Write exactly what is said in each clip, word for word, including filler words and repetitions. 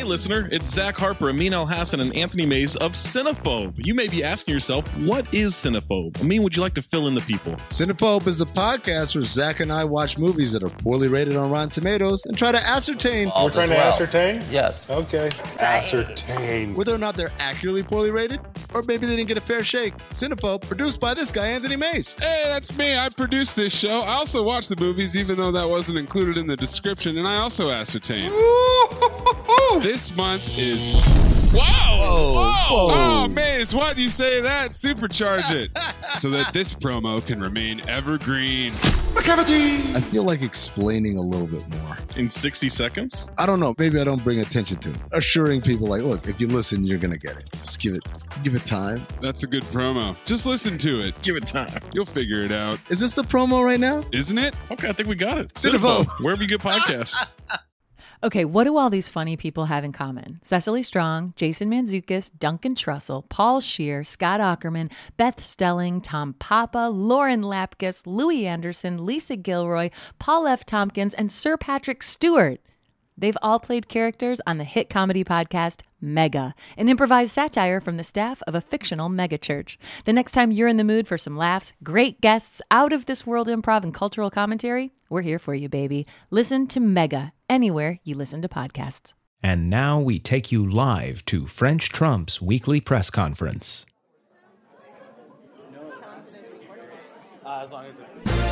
listener, it's Zach Harper, Amin Elhassan, and Anthony Mays of Cinephobe. You may be asking yourself, what is Cinephobe? Amin, would you like to fill in the people? Cinephobe is the podcast where Zach and I watch movies that are poorly rated on Rotten Tomatoes and try to ascertain... We're trying to well. ascertain? Yes. Okay. Ascertain. Whether or not they're accurately poorly rated, or maybe they didn't get a fair shake. Cinephobe, produced by this guy, Anthony Mays. Hey, that's me. I produced this show. I also watch the movies, even though that wasn't included in the description, and I also ascertain. This month is... Wow! Whoa. Whoa. Whoa. Oh, Maze, why do you say that? Supercharge it so that this promo can remain evergreen. I feel like explaining a little bit more. In sixty seconds? I don't know. Maybe I don't bring attention to it. Assuring people like, look, if you listen, you're going to get it. Just give it, give it time. That's a good promo. Just listen to it. Give it time. You'll figure it out. Is this the promo right now? Isn't it? Okay, I think we got it. Cinephobe. Wherever you get podcasts. Okay, what do all these funny people have in common? Cecily Strong, Jason Mantzoukas, Duncan Trussell, Paul Scheer, Scott Aukerman, Beth Stelling, Tom Papa, Lauren Lapkus, Louis Anderson, Lisa Gilroy, Paul F. Tompkins, and Sir Patrick Stewart. They've all played characters on the hit comedy podcast Mega, an improvised satire from the staff of a fictional megachurch. The next time you're in the mood for some laughs, great guests, out-of-this-world improv, and cultural commentary, we're here for you, baby. Listen to Mega anywhere you listen to podcasts. And now we take you live to French Trump's weekly press conference. Uh, as long as it's...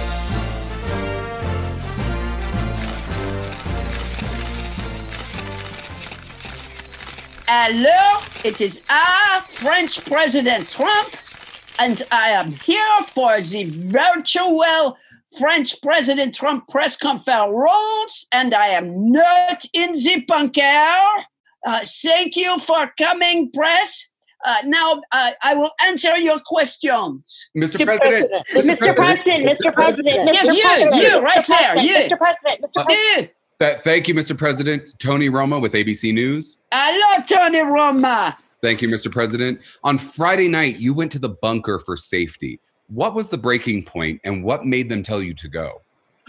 Hello, it is I, French President Trump, and I am here for the virtual French President Trump press conference, and I am not in the bunker. Uh, thank you for coming, press. Uh, now, uh, I will answer your questions. Mister President. Mister President, Mister President, Yes, you, you, right there, you. Mister President, Mister President. Th- thank you, Mister President. Tony Romo with A B C News. Hello, Tony Roma. Thank you, Mister President. On Friday night, you went to the bunker for safety. What was the breaking point, and what made them tell you to go?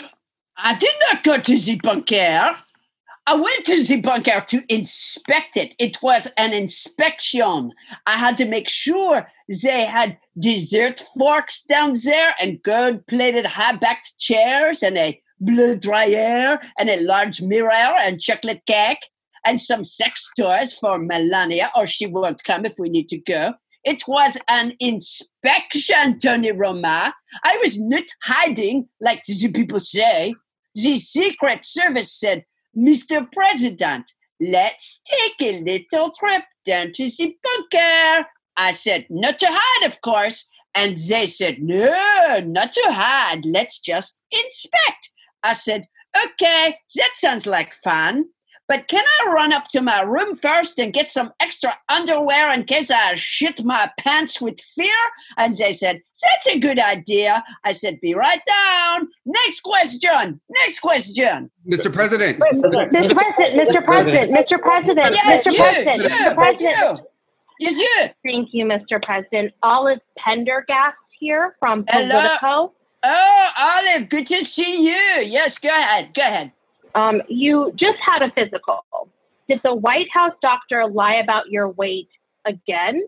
I did not go to the bunker. I went to the bunker to inspect it. It was an inspection. I had to make sure they had dessert forks down there and gold-plated high-backed chairs and a blow dryer and a large mirror and chocolate cake and some sex toys for Melania, or she won't come if we need to go. It was an inspection, Tony Roma. I was not hiding, like the people say. The Secret Service said, Mister President, let's take a little trip down to the bunker. I said, not to hide, of course. And they said, no, not to hide. Let's just inspect. I said, okay, that sounds like fun. But can I run up to my room first and get some extra underwear in case I shit my pants with fear? And they said, that's a good idea. I said, be right down. Next question. Next question. Mister President. Mister President, Mister President, Mister President, Yes, Mister you, President, you, Mister President. Yes, you. Thank you, Mister President. Olive Pendergast here from Hello. Politico. Oh, Olive, good to see you. Yes, go ahead. Go ahead. Um, you just had a physical. Did the White House doctor lie about your weight again?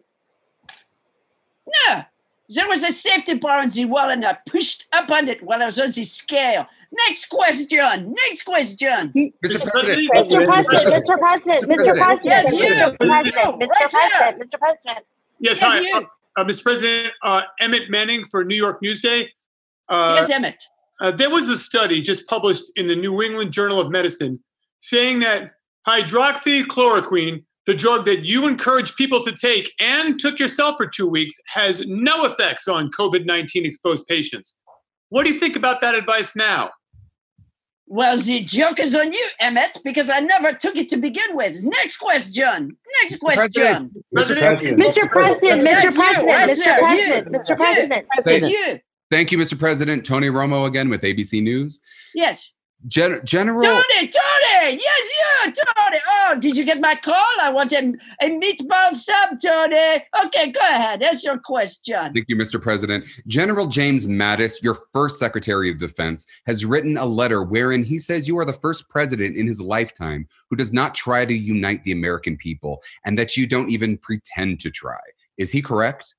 No. There was a safety bar on the wall and I pushed up on it while I was on the scale. Next question. Next question. Mister President. Mister President, Mister President, Mister President, Yes, you. Mister President, You, Mister right there. President, Mister President. Yes, Yes, hi. you. Uh, uh, Mister President, uh, Emmett Manning for New York Newsday. Uh, Yes, Emmett. uh, there was a study just published in the New England Journal of Medicine saying that hydroxychloroquine, the drug that you encourage people to take and took yourself for two weeks, has no effects on COVID nineteen exposed patients. What do you think about that advice now? Well, the joke is on you, Emmett, because I never took it to begin with. Next question. Next question. Mister President. Mister President, Yes, Mister you, President, right Mister there, you. President, Mister You. President. Yes, you. Thank you, Mister President. Tony Romo again with A B C News. Yes. Gen- General. Tony, Tony, yes, you, Tony. Oh, did you get my call? I want a, a meatball sub, Tony. Okay, go ahead. That's your question. Thank you, Mister President. General James Mattis, your first Secretary of Defense, has written a letter wherein he says you are the first president in his lifetime who does not try to unite the American people, and that you don't even pretend to try. Is he correct?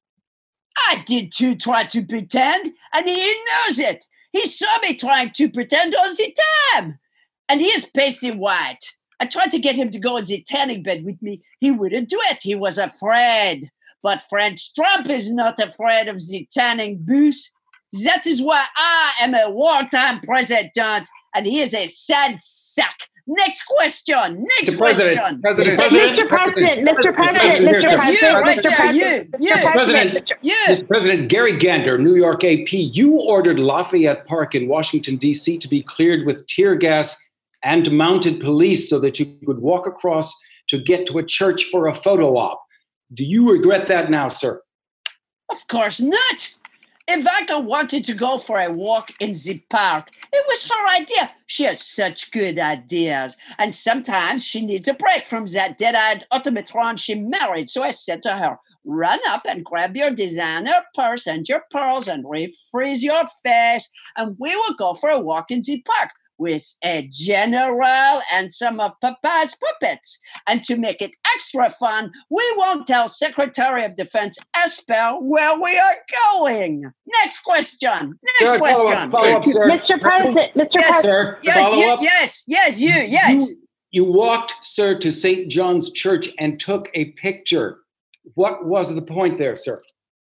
I did too try to pretend, and he knows it. He saw me trying to pretend all the time. And he is pasty white. I tried to get him to go in the tanning bed with me. He wouldn't do it. He was afraid. But French Trump is not afraid of the tanning booth. That is why I am a wartime president, and he is a sad sack. Next question. Next Mister President, question. President, Mister President, Mister President, Mister Yes, President, you, right Mister there, President, you, you. Mister President, You. Mister President, Gary Gander, New York A P, you ordered Lafayette Park in Washington, D C to be cleared with tear gas and mounted police so that you could walk across to get to a church for a photo op. Do you regret that now, sir? Of course not. Ivanka wanted to go for a walk in the park. It was her idea. She has such good ideas. And sometimes she needs a break from that dead-eyed automatron she married. So I said to her, run up and grab your designer purse and your pearls and refreeze your face. And we will go for a walk in the park with a general and some of Papa's puppets. And to make it extra fun, we won't tell Secretary of Defense Esper where we are going. Next question. Next Sir, question. Follow up, follow up, sir. Mister President, Mister Yes, President. Sir, yes, follow you, up. yes, yes, you, yes. You, you walked, sir, to Saint John's Church and took a picture. What was the point there, sir?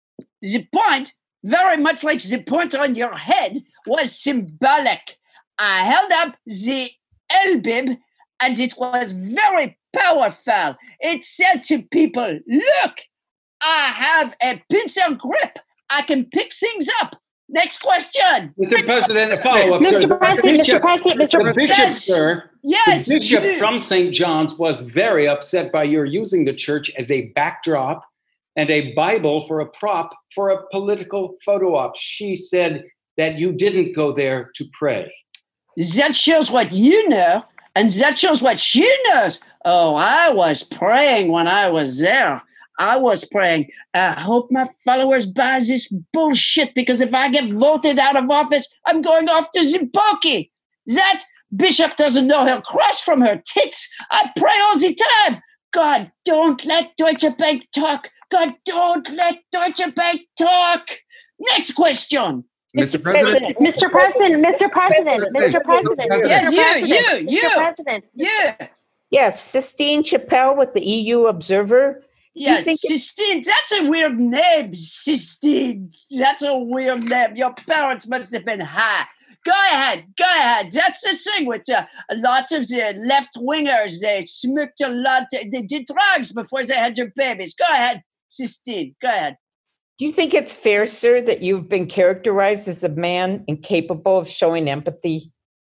The point, very much like the point on your head, was symbolic. I held up the L-bib, and it was very powerful. It said to people, look, I have a pincer grip. I can pick things up. Next question. Mister President, a follow-up, sir. Mister The President, Mister bishop, President, Mister the bishop, Yes. sir, Yes. the bishop you- from Saint John's was very upset by your using the church as a backdrop and a Bible for a prop for a political photo op. She said that you didn't go there to pray. That shows what you know, and that shows what she knows. Oh, I was praying when I was there. I was praying, I hope my followers buy this bullshit, because if I get voted out of office, I'm going off to Zimbabwe. That bishop doesn't know her cross from her tits. I pray all the time. God, don't let Deutsche Bank talk. God, don't let Deutsche Bank talk. Next question. Mister President. Mister President, Mister President, Mister President. Yes, Mister you, President, you, Mister you. President. Yeah. Yes, Sistine Chapelle with the E U Observer. Yeah, think it- Sistine, that's a weird name, Sistine. That's a weird name. Your parents must have been high. Go ahead, go ahead. That's the thing with uh, a lot of the left-wingers. They smoked a lot. They did drugs before they had their babies. Go ahead, Sistine, go ahead. Do you think it's fair, sir, that you've been characterized as a man incapable of showing empathy?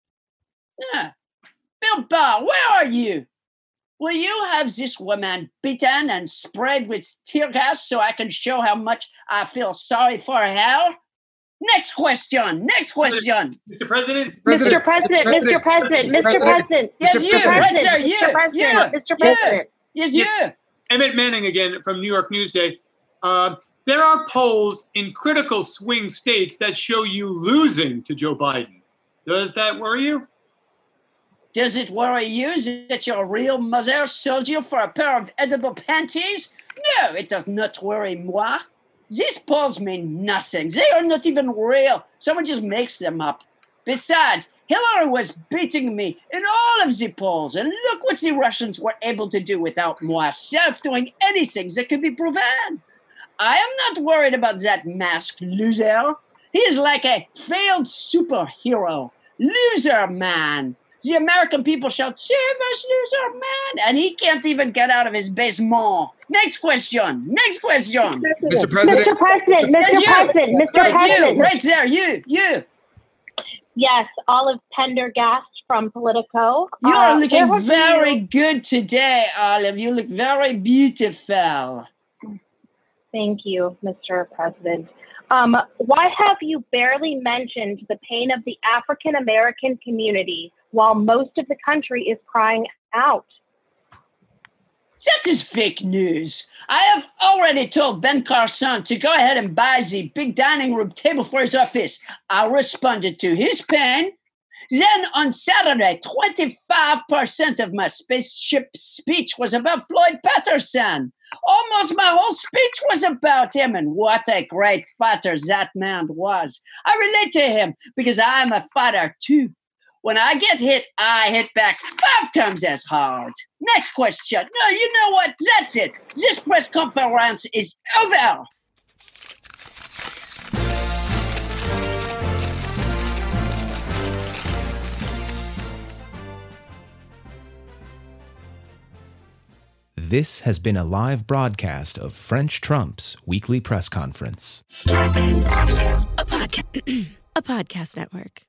Yeah. Bill Barr, where are you? Will you have this woman beaten and sprayed with tear gas so I can show how much I feel sorry for her? Next question. Next question. Mister President? Mister President, Mister President, Mister President. Yes, Mister you, right President, there, you. Mister President, Yeah. Mister President. Yes, you. Emmett Manning again from New York Newsday. Uh, there are polls in critical swing states that show you losing to Joe Biden. Does that worry you? Does it worry you that your real mother sold you for a pair of edible panties? No, it does not worry moi. These polls mean nothing. They are not even real. Someone just makes them up. Besides, Hillary was beating me in all of the polls, and look what the Russians were able to do without myself doing anything that could be proven. I am not worried about that masked loser. He is like a failed superhero. Loser man. The American people shout, save us, loser man. And he can't even get out of his basement. Next question. Next question. Mister President. Mister President, Mister Yes, you. President, Mister Right, President. you, right there, you, you. Yes, Olive Pendergast from Politico. You Uh, are where looking have very you- good today, Olive. You look very beautiful. Thank you, Mister President. Um, why have you barely mentioned the pain of the African American community while most of the country is crying out? That is fake news. I have already told Ben Carson to go ahead and buy the big dining room table for his office. I responded to his pain. Then on Saturday, twenty-five percent of my spaceship speech was about Floyd Patterson. Almost my whole speech was about him, and what a great fighter that man was. I relate to him because I'm a fighter too. When I get hit, I hit back five times as hard. Next question. No, you know what? That's it. This press conference is over. This has been a live broadcast of French Trump's weekly press conference. Starburns Audio, a, podca- a podcast network.